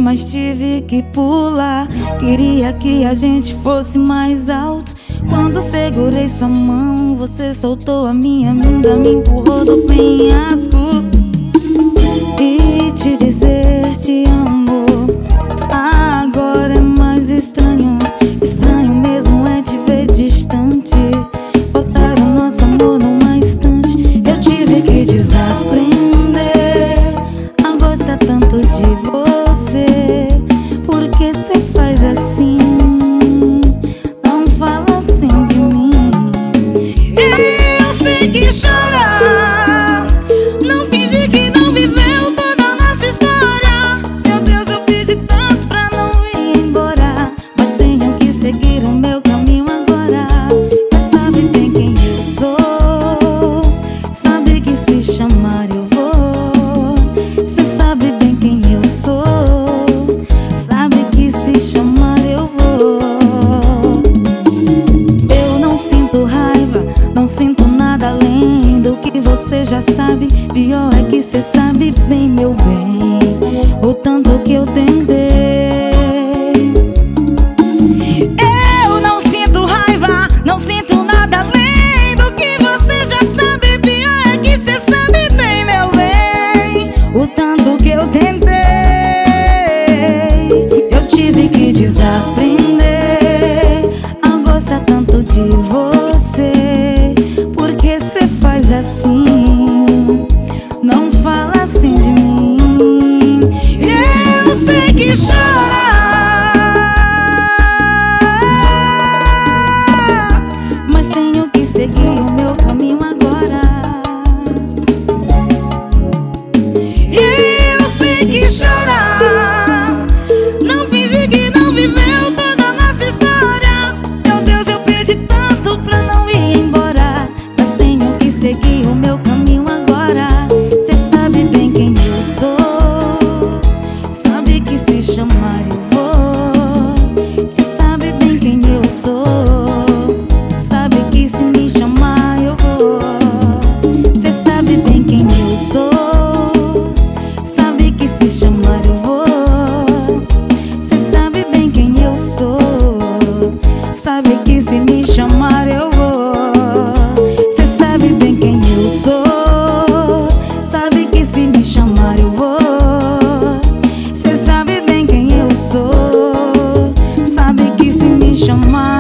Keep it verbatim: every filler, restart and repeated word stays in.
mas tive que pular. Queria que a gente fosse mais alto. Quando segurei sua mão, você soltou a minha, ainda me empurrou do penhasco. E te dizer te amo agora é mais estranho. Estranho mesmo é te ver distante. Botar o nosso amor numa estante. Eu tive que desaprender a gostar tanto de você. Por que cê faz assim? Não fala assim de mim. Eu sei que chorar, não finge que não viveu toda a nossa história. Meu Deus, eu pedi tanto pra não ir embora, mas tenho que seguir o meu caminho agora. Mas sabe bem quem eu sou, sabe que se chamar eu vou. Cê sabe bem quem eu sou, sabe que se chamar eu vou. Eu não sinto raiva, não sinto nada além do que você já sabe. Pior é que cê sabe bem, meu bem, o tanto que eu tentei. Eu não sinto raiva, não sinto nada além do que você já sabe. Pior é que cê sabe bem, meu bem, o tanto que eu tentei. Eu tive que desaprender a gostar tanto de você. Por que cê faz assim? Não fala assim de mim. Eu sei que chora, mas tenho que seguir o meu caminho agora. Eu sei que chora, não finge que não viveu toda a nossa história. Meu Deus, eu pedi tanto pra não ir embora, mas tenho que seguir o meu caminho agora. Cê sabe bem quem eu sou, sabe que se chamar eu vou. Cê sabe bem quem eu sou, sabe que se me chamar eu vou. Cê sabe bem quem eu sou, sabe que se chamar eu vou. Cê sabe bem quem eu sou, sabe que se me chamar eu vou. Cê sabe bem quem eu sou, sabe que se me chamar eu vou. Cê sabe bem quem eu sou, sabe que se me chamar